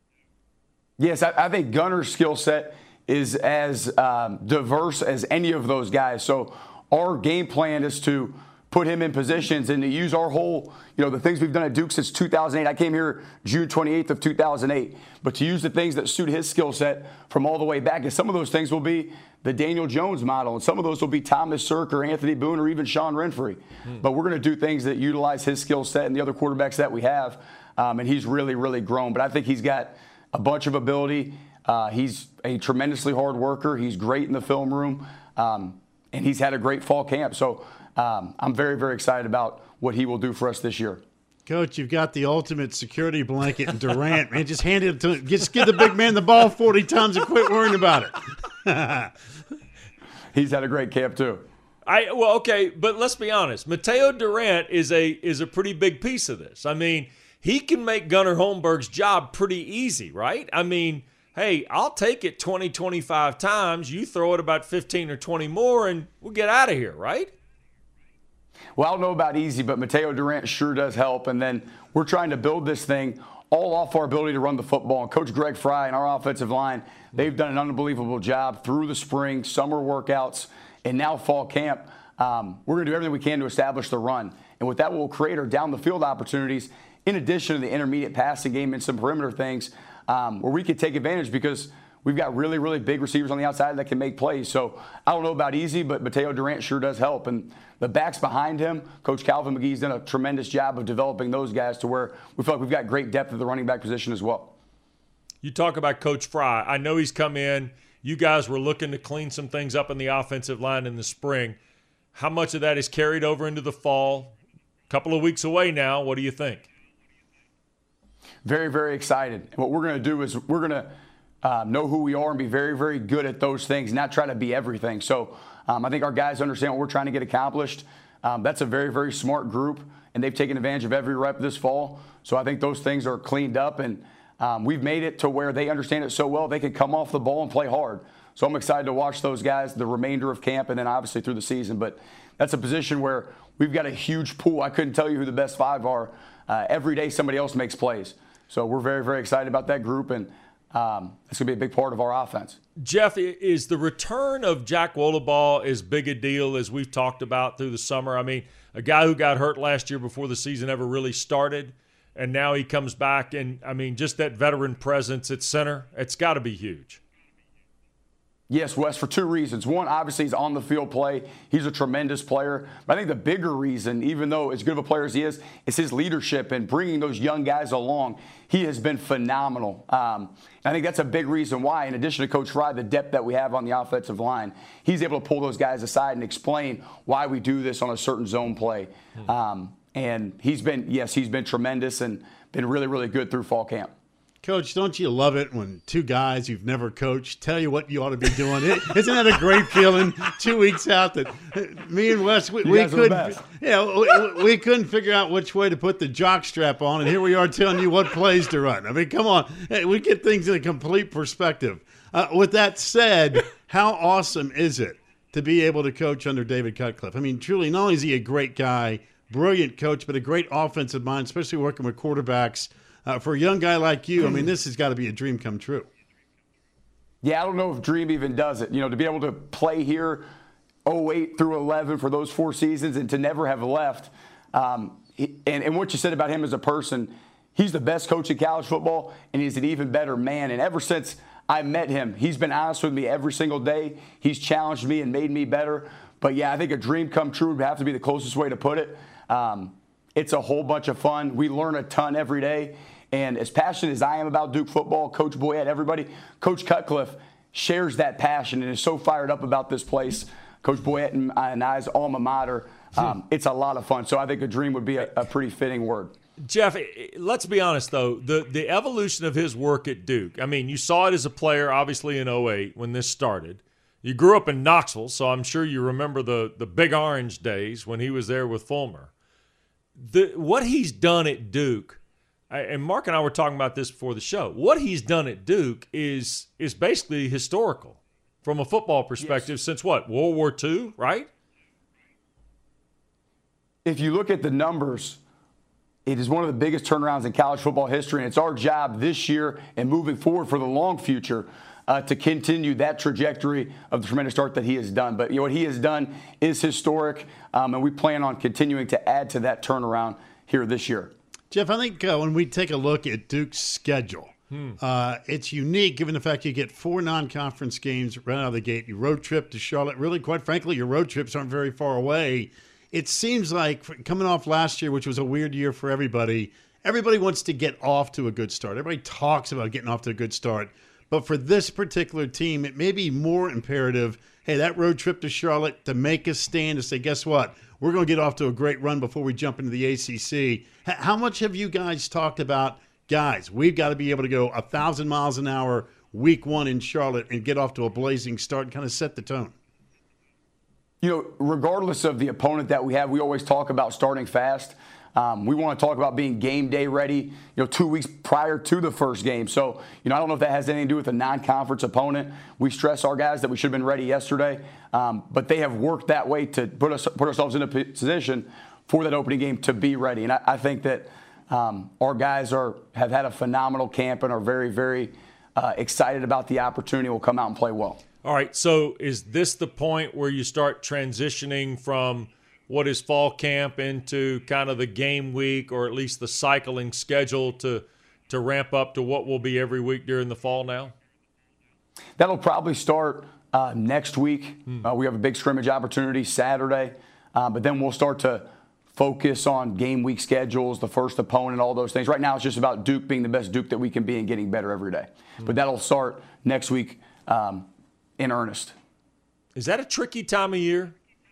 F: Yes, I, I think Gunnar's skill set is as um, diverse as any of those guys. So our game plan is to put him in positions and to use our whole, you know, the things we've done at Duke since two thousand eight. I came here June twenty-eighth of two thousand eight. But to use the things that suit his skill set from all the way back. And some of those things will be the Daniel Jones model. And some of those will be Thomas Sirk or Anthony Boone or even Sean Renfrey. Hmm. But we're going to do things that utilize his skill set and the other quarterbacks that we have. Um, and he's really, really grown. But I think he's got a bunch of ability. Uh, he's a tremendously hard worker. He's great in the film room. Um, and he's had a great fall camp. So um, I'm very, very excited about what he will do for us this year.
B: Coach, you've got the ultimate security blanket in Durant, man. Just hand it to him. Just give the big man the ball forty times and quit worrying about it.
F: He's had a great camp, too.
C: I well, okay, but let's be honest. Mateo Durant is a is a pretty big piece of this. I mean, he can make Gunnar Holmberg's job pretty easy, right? I mean, hey, I'll take it twenty, twenty-five times. You throw it about fifteen or twenty more, and we'll get out of here, right?
F: Well, I don't know about easy, but Mateo Durant sure does help. And then we're trying to build this thing all off our ability to run the football. And Coach Greg Fry and our offensive line, they've done an unbelievable job through the spring, summer workouts, and now fall camp. Um, we're going to do everything we can to establish the run. And what that will create are down-the-field opportunities in addition to the intermediate passing game and some perimeter things um, where we could take advantage because we've got really, really big receivers on the outside that can make plays. So I don't know about easy, but Mateo Durant sure does help. And the backs behind him, Coach Calvin McGee's done a tremendous job of developing those guys to where we feel like we've got great depth at the running back position as well.
C: You talk about Coach Fry. I know he's come in. You guys were looking to clean some things up in the offensive line in the spring. How much of that is carried over into the fall? A couple of weeks away now. What do you think?
F: Very, very excited. And what we're going to do is we're going to uh, know who we are and be very, very good at those things, not try to be everything. So um, I think our guys understand what we're trying to get accomplished. Um, that's a very, very smart group, and they've taken advantage of every rep this fall. So I think those things are cleaned up, and um, we've made it to where they understand it so well they can come off the ball and play hard. So I'm excited to watch those guys the remainder of camp and then obviously through the season. But that's a position where we've got a huge pool. I couldn't tell you who the best five are. Uh, every day somebody else makes plays. So we're very, very excited about that group, and um, it's going to be a big part of our offense.
C: Jeff, is the return of Jack Wolloball as big a deal as we've talked about through the summer? I mean, a guy who got hurt last year before the season ever really started, and now he comes back, and, I mean, just that veteran presence at center, it's got to be huge.
F: Yes, Wes, for two reasons. One, obviously, he's on the field play. He's a tremendous player. But I think the bigger reason, even though as good of a player as he is, is his leadership and bringing those young guys along. He has been phenomenal. Um, and I think that's a big reason why, in addition to Coach Fry, the depth that we have on the offensive line, he's able to pull those guys aside and explain why we do this on a certain zone play. Hmm. Um, and he's been, yes, he's been tremendous and been really, really good through fall camp.
B: Coach, don't you love it when two guys you've never coached tell you what you ought to be doing? Isn't that a great feeling? Two weeks out that me and Wes, we, we couldn't, yeah, we, we couldn't figure out which way to put the jock strap on, and here we are telling you what plays to run. I mean, come on, hey, we get things in a complete perspective. Uh, with that said, how awesome is it to be able to coach under David Cutcliffe? I mean, truly, not only is he a great guy, brilliant coach, but a great offensive mind, especially working with quarterbacks. Uh, for a young guy like you, I mean, this has got to be a dream come true.
F: Yeah, I don't know if dream even does it. You know, to be able to play here oh eight through eleven for those four seasons and to never have left. Um, and, and what you said about him as a person, he's the best coach in college football, and he's an even better man. And ever since I met him, he's been honest with me every single day. He's challenged me and made me better. But, yeah, I think a dream come true would have to be the closest way to put it. Um, it's a whole bunch of fun. We learn a ton every day. And as passionate as I am about Duke football, Coach Boyette, everybody, Coach Cutcliffe shares that passion and is so fired up about this place. Coach Boyette and, and I's alma mater, um, it's a lot of fun. So I think a dream would be a, a pretty fitting word.
C: Jeff, let's be honest, though. The, the evolution of his work at Duke, I mean, you saw it as a player, obviously, in oh eight when this started. You grew up in Knoxville, so I'm sure you remember the, the Big Orange days when he was there with Fulmer. The, what he's done at Duke, and Mark and I were talking about this before the show, what he's done at Duke is is basically historical from a football perspective. Yes. Since what, World War Two, right?
F: If you look at the numbers, it is one of the biggest turnarounds in college football history, and it's our job this year and moving forward for the long future uh, to continue that trajectory of the tremendous start that he has done. But you know what he has done is historic, um, and we plan on continuing to add to that turnaround here this year.
B: Jeff, I think uh, when we take a look at Duke's schedule, hmm. uh, it's unique given the fact you get four non-conference games right out of the gate. You road trip to Charlotte. Really, quite frankly, your road trips aren't very far away. It seems like coming off last year, which was a weird year for everybody, everybody wants to get off to a good start. Everybody talks about getting off to a good start. But for this particular team, it may be more imperative, hey, that road trip to Charlotte to make a stand, to say, guess what? We're going to get off to a great run before we jump into the A C C. How much have you guys talked about, guys, we've got to be able to go one thousand miles an hour week one in Charlotte and get off to a blazing start and kind of set the tone?
F: You know, regardless of the opponent that we have, we always talk about starting fast. Um, we want to talk about being game day ready, you know, two weeks prior to the first game. So, you know, I don't know if that has anything to do with a non-conference opponent. We stress our guys that we should have been ready yesterday, um, but they have worked that way to put us put ourselves in a position for that opening game to be ready. And I, I think that um, our guys are have had a phenomenal camp and are very, very uh, excited about the opportunity. Will come out and play well.
C: All right. So, is this the point where you start transitioning from what is fall camp into kind of the game week, or at least the cycling schedule to to ramp up to what will be every week during the fall now?
F: That'll probably start uh, next week. Hmm. Uh, we have a big scrimmage opportunity Saturday, uh, but then we'll start to focus on game week schedules, the first opponent, all those things. Right now it's just about Duke being the best Duke that we can be and getting better every day. Hmm. But that'll start next week um, in earnest.
C: Is that a tricky time of year?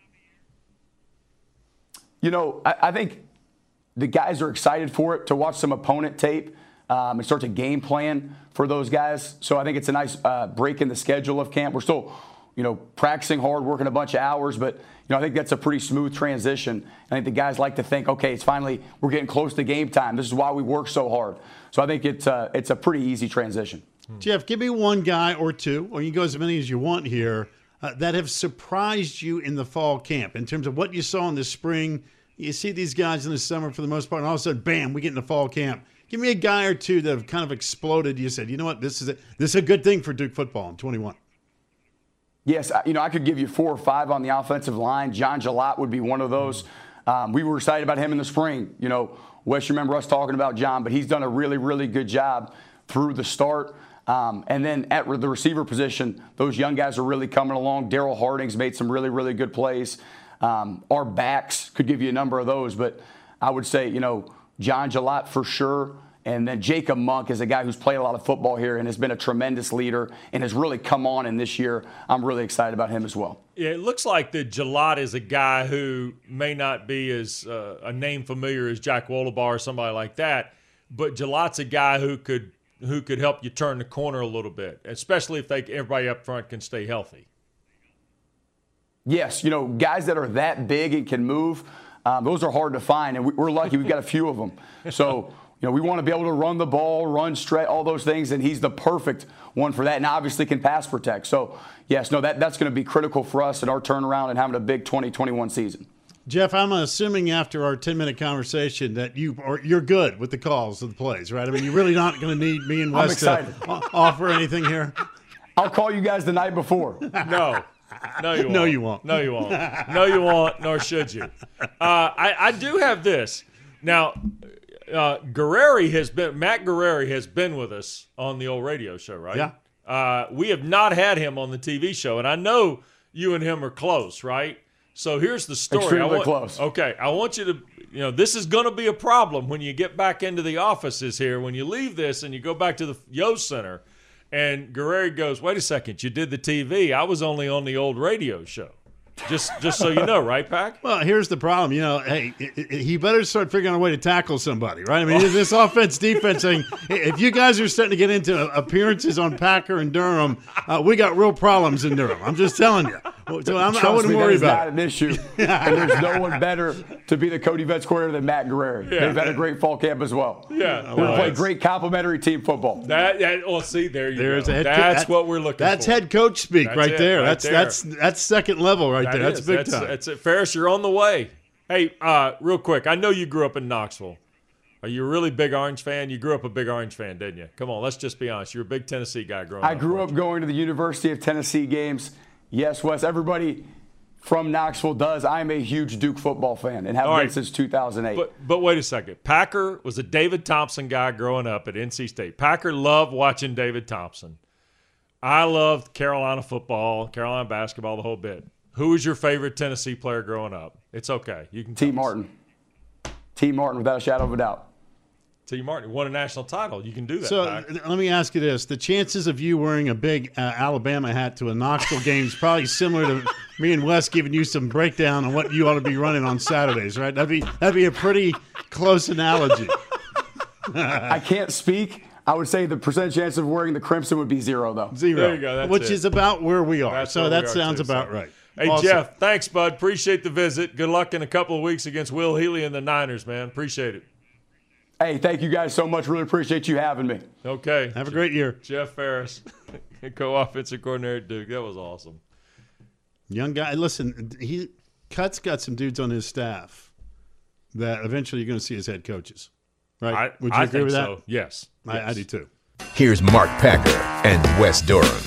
F: You know, I, I think the guys are excited for it, to watch some opponent tape um, and start to game plan for those guys. So I think it's a nice uh, break in the schedule of camp. We're still you know, practicing hard, working a bunch of hours, but, you know, I think that's a pretty smooth transition. I think the guys like to think, okay, it's finally, we're getting close to game time. This is why we work so hard. So I think it's, uh, it's a pretty easy transition.
B: Jeff, give me one guy or two, or you can go as many as you want here, uh, that have surprised you in the fall camp in terms of what you saw in the spring. You see these guys in the summer for the most part, and all of a sudden, bam, we get in the fall camp. Give me a guy or two that have kind of exploded. You said, you know what, this is a, this is a good thing for Duke football in twenty-one.
F: Yes, you know, I could give you four or five on the offensive line. John Gilat would be one of those. Um, we were excited about him in the spring. You know, Wes, you remember us talking about John, but he's done a really, really good job through the start. Um, and then at the receiver position, those young guys are really coming along. Daryl Harding's made some really, really good plays. Um, our backs could give you a number of those, but I would say, you know, John Gilat for sure. And then Jacob Monk is a guy who's played a lot of football here and has been a tremendous leader and has really come on in this year. I'm really excited about him as well.
C: Yeah, it looks like that Gilat is a guy who may not be as uh, a name familiar as Jack Wolabar or somebody like that, but Gilat's a guy who could who could help you turn the corner a little bit, especially if they everybody up front can stay healthy.
F: Yes, you know, guys that are that big and can move, um, those are hard to find, and we're lucky we've got a few of them. So, you know, we want to be able to run the ball, run straight, all those things, and he's the perfect one for that, and obviously can pass protect. So, yes, no, that, that's going to be critical for us in our turnaround and having a big twenty twenty-one season.
B: Jeff, I'm assuming after our ten-minute conversation that you are you're good with the calls of the plays, right? I mean, you're really not going to need me and Wes to offer anything here.
F: I'll call you guys the night before.
C: No. No, you won't.
B: No, you won't.
C: No, you won't. No, you won't, nor should you. Uh, I, I do have this. Now, uh, Guerreri has been, Matt Guerreri has been with us on the old radio show, right?
B: Yeah.
C: Uh, we have not had him on the T V show, and I know you and him are close, right? So here's the story.
F: Extremely
C: I want,
F: close.
C: Okay, I want you to, you know, this is going to be a problem when you get back into the offices here. When you leave this and you go back to the Yost Center, and Guerreri goes, wait a second, you did the T V. I was only on the old radio show. Just just so you know, right, Pac?
B: Well, here's the problem. You know, hey, it, it, he better start figuring out a way to tackle somebody, right? I mean, this offense, defense thing, if you guys are starting to get into appearances on Packer and Durham, uh, we got real problems in Durham. I'm just telling you. So I'm, I wouldn't
F: me,
B: worry
F: that
B: about
F: is not an issue. And there's no one better to be the Cody Vets coordinator than Matt Guerreri.
C: Yeah.
F: They've had a great fall camp as well.
C: Yeah.
F: We're
C: Well,
F: playing great complementary team football.
C: That, that oh, see, there you
B: There's
C: go.
B: a head
C: That's
B: co-
C: what we're looking
B: That's
C: for.
B: head coach speak
C: That's
B: right
C: it,
B: there.
C: right
B: that's
C: there.
B: that's that's second level right
C: That
B: there. That's
C: is.
B: big
C: that's,
B: time.
C: That's it. Ferris, you're on the way. Hey, uh, real quick, I know you grew up in Knoxville. Are you a really big Orange fan? You grew up a big Orange fan, didn't you? Come on, let's just be honest. You're a big Tennessee guy growing
F: I
C: up.
F: grew up
C: weren't
F: going to the University of Tennessee games. Yes, Wes, everybody from Knoxville does. I'm a huge Duke football fan and have
C: All
F: been
C: right.
F: since two thousand eight.
C: But but wait a second. Packer was a David Thompson guy growing up at N C State. Packer loved watching David Thompson. I loved Carolina football, Carolina basketball, the whole bit. Who was your favorite Tennessee player growing up? It's okay. You can
F: T.
C: tell us.
F: Martin. T. Martin, without a shadow of a doubt.
C: T. Martin won a national title. You can do that.
B: So
C: Pac.
B: let me ask you this: the chances of you wearing a big uh, Alabama hat to a Knoxville game is probably similar to me and Wes giving you some breakdown on what you ought to be running on Saturdays, right? That'd be that'd be a pretty close analogy.
F: I can't speak. I would say the percent chance of wearing the crimson would be zero, though.
B: Zero.
C: There you go, that's
B: which
C: it.
B: is about where we are.
C: That's
B: so
C: where
B: that
C: we are,
B: sounds
C: too,
B: about
C: so.
B: right.
C: Hey,
B: Awesome.
C: Jeff, thanks, bud. Appreciate the visit. Good luck in a couple of weeks against Will Healy and the Niners, man. Appreciate it.
F: Hey, thank you guys so much. Really appreciate you having me.
C: Okay.
B: Have a great year.
C: Jeff Ferris, co-offensive coordinator at Duke. That was awesome.
B: Young guy. Listen, he Cut's got some dudes on his staff that eventually you're going to see as head coaches. Right?
C: I,
B: Would you
C: I
B: agree
C: think
B: with that?
C: so. Yes.
B: I,
C: Yes.
B: I do too.
A: Here's Mark Packer and Wes Durham.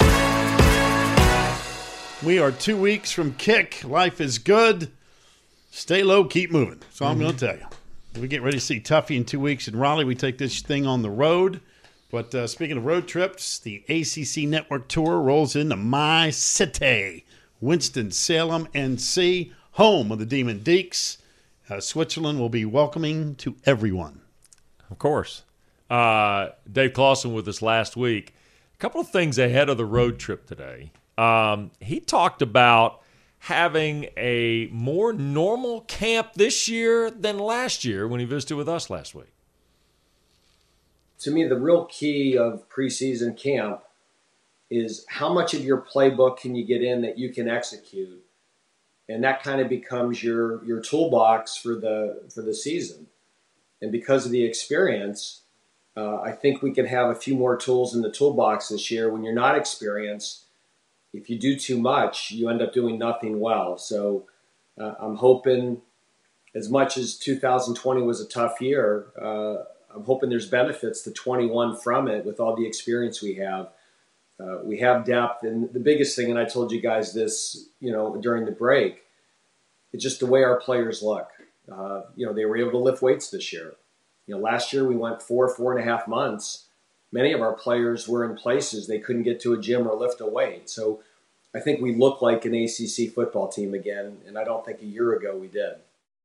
B: We are two weeks from kick. Life is good. Stay low, keep moving. That's all I'm going to tell you. We get ready to see Tuffy in two weeks in Raleigh. We take this thing on the road. But uh, speaking of road trips, the A C C Network Tour rolls into my city, Winston-Salem, N C, home of the Demon Deacs. Uh, Switzerland will be welcoming to everyone.
C: Of course. Uh, Dave Clawson with us last week. A couple of things ahead of the road trip today. Um, he talked about having a more normal camp this year than last year when he visited with us last week.
G: To me, the real key of preseason camp is how much of your playbook can you get in that you can execute, and that kind of becomes your your toolbox for the for the season. And because of the experience, uh, I think we can have a few more tools in the toolbox this year. When you're not experienced, if you do too much, you end up doing nothing well. So uh, I'm hoping, as much as two thousand twenty was a tough year, uh, I'm hoping there's benefits to twenty-one from it with all the experience we have. Uh, we have depth, and the biggest thing, and I told you guys this, you know, during the break, it's just the way our players look. Uh, you know, they were able to lift weights this year. You know, last year we went four, four and a half months. Many of our players were in places they couldn't get to a gym or lift a weight. So I think we look like an A C C football team again, and I don't think a year ago we did.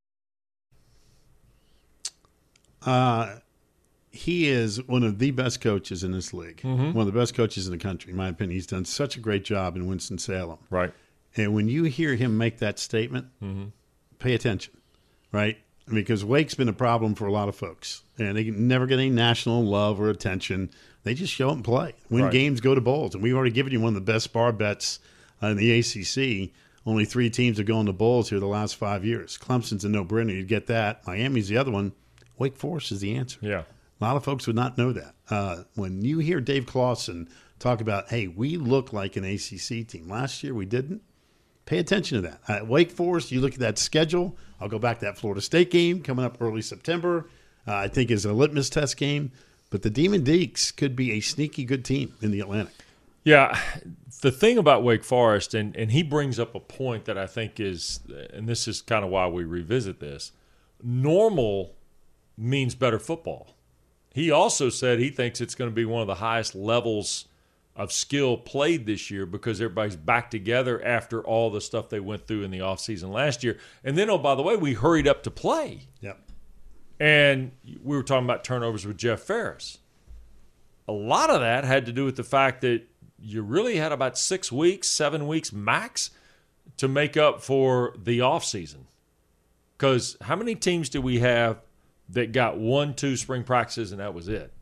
B: Uh, he is one of the best coaches in this league, mm-hmm. one of the best coaches in the country, in my opinion. He's done such a great job in Winston-Salem.
C: Right.
B: And when you hear him make that statement, mm-hmm. pay attention, right? Because Wake's been a problem for a lot of folks, and they never get any national love or attention. They just show up and play. Win
C: right.
B: games, go to bowls. And we've already given you one of the best bar bets uh, in the A C C. Only three teams have gone to bowls here the last five years. Clemson's a no-brainer. You'd get that. Miami's the other one. Wake Forest is the answer.
C: Yeah.
B: A lot of folks would not know that. Uh, when you hear Dave Clawson talk about, hey, we look like an A C C team. Last year we didn't. Pay attention to that. At Wake Forest, you look at that schedule. I'll go back to that Florida State game coming up early September. Uh, I think is a litmus test game. But the Demon Deacs could be a sneaky good team in the Atlantic.
C: Yeah, the thing about Wake Forest, and, and he brings up a point that I think is, and this is kind of why we revisit this, normal means better football. He also said he thinks it's going to be one of the highest levels of skill played this year because everybody's back together after all the stuff they went through in the offseason last year. And then, oh, by the way, we hurried up to play.
B: Yep.
C: And we were talking about turnovers with Jeff Ferris. A lot of that had to do with the fact that you really had about six weeks, seven weeks max to make up for the offseason. Because how many teams do we have that got one, two spring practices and that was it?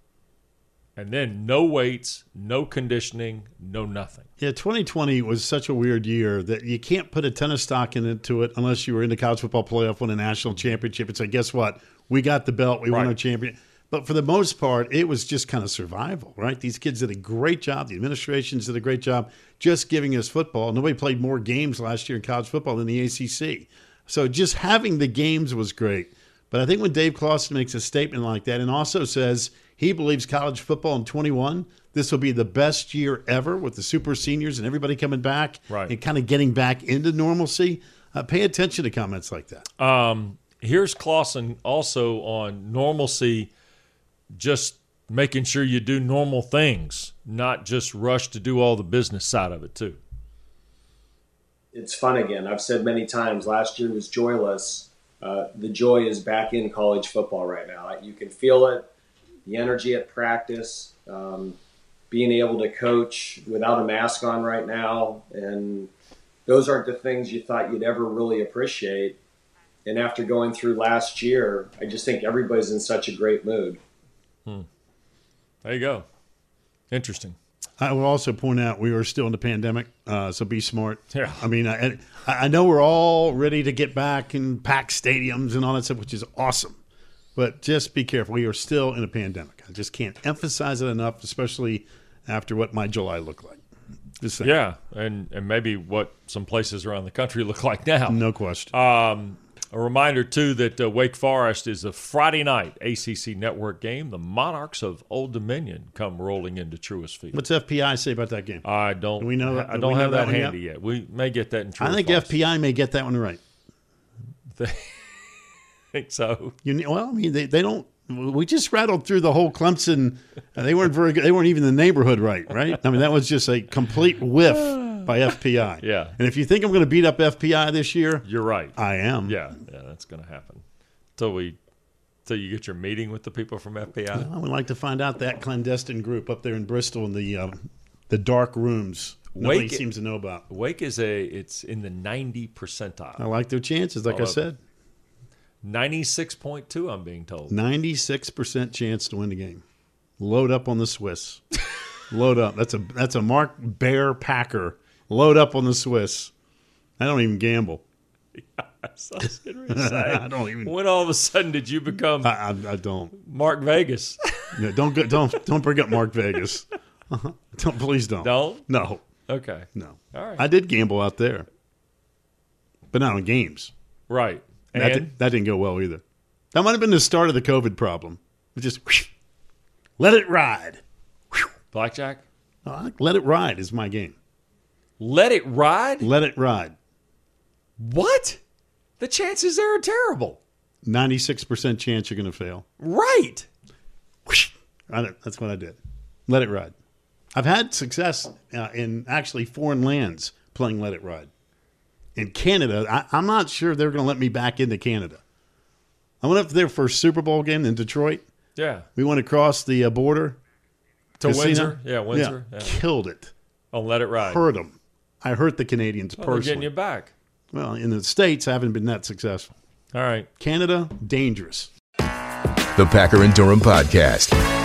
C: And then no weights, no conditioning, no nothing.
B: Yeah, twenty twenty was such a weird year that you can't put a ton of stock into it unless you were in the college football playoff, won a national championship, and say, guess what? We got the belt. We
C: right.
B: won our championship. But for the most part, it was just kind of survival, right? These kids did a great job. The administrations did a great job just giving us football. Nobody played more games last year in college football than the A C C. So just having the games was great. But I think when Dave Clawson makes a statement like that and also says he believes college football in twenty-one, this will be the best year ever with the super seniors and everybody coming back
C: right.
B: and kind of getting back into normalcy, uh, pay attention to comments like that.
C: Um, here's Clawson also on normalcy, just making sure you do normal things, not just rush to do all the business side of it too.
G: It's fun again. I've said many times, last year was joyless. Uh, the joy is back in college football right now. You can feel it, the energy at practice, um, being able to coach without a mask on right now. And those aren't the things you thought you'd ever really appreciate. And after going through last year, I just think everybody's in such a great mood.
C: Hmm. There you go. Interesting.
B: I will also point out we are still in the pandemic, uh, so be smart.
C: Yeah.
B: I mean, I, I know we're all ready to get back and pack stadiums and all that stuff, which is awesome. But just be careful. We are still in a pandemic. I just can't emphasize it enough, especially after what my July looked like. Just saying.
C: Yeah, and, and maybe what some places around the country look like now.
B: No question.
C: Um, a reminder, too, that uh, Wake Forest is a Friday night A C C Network game. The Monarchs of Old Dominion come rolling into Truist Field.
B: What's F P I say about that game?
C: I don't.
B: Do we know.
C: I
B: do
C: don't
B: we
C: have
B: know
C: that,
B: that
C: handy
B: yet?
C: yet. We may get that in True
B: I think
C: False.
B: F P I may get that one right.
C: They think so.
B: You well, I mean, they, they don't. We just rattled through the whole Clemson. Uh, they weren't very good. They weren't even in the neighborhood right, right? I mean, that was just a complete whiff by F P I.
C: Yeah.
B: And if you think I'm going to beat up F P I this year,
C: You're right.
B: I am.
C: Yeah, yeah, that's going to happen. Till we, till you get your meeting with the people from F P I.
B: I would like to find out that clandestine group up there in Bristol in the um, the dark rooms. Nobody
C: Wake,
B: seems to know about.
C: Wake is a. It's in the ninety percentile.
B: I like their chances, like I,
C: I
B: said.
C: ninety-six point two, I'm being told.
B: ninety-six percent chance to win the game. Load up on the Swiss. Load up. That's a that's a Mark Bear Packer. Load up on the Swiss. I don't even gamble.
C: Yes, I was getting ready to say.
B: I don't even.
C: When all of a sudden did you become
B: I, I, I don't.
C: Mark Vegas?
B: Yeah, don't go, don't don't bring up Mark Vegas. Don't please don't.
C: Don't?
B: No.
C: Okay.
B: No.
C: All right.
B: I did gamble out there, but not on games.
C: Right. And
B: That, did, that didn't go well either. That might have been the start of the COVID problem. It just whoosh, let it ride.
C: blackjack?
B: Uh, let it ride is my game.
C: Let it ride?
B: Let it ride.
C: What? The chances there are terrible.
B: ninety-six percent chance you're going to fail.
C: Right.
B: Whoosh. I don't, that's what I did. Let it ride. I've had success uh, in actually foreign lands playing Let It Ride. In Canada, I, I'm not sure they're going to let me back into Canada. I went up there for a Super Bowl game in Detroit.
C: Yeah.
B: We went across the uh, border.
C: To
B: Casino.
C: Windsor? Yeah, Windsor.
B: Yeah.
C: Yeah.
B: Killed it.
C: Oh, Let It Ride.
B: Hurt them. I hurt the Canadians
C: Well, they're
B: personally.
C: getting you back.
B: Well, in the States, I haven't been that successful.
C: All right.
B: Canada, dangerous.
A: The Packer and Durham Podcast.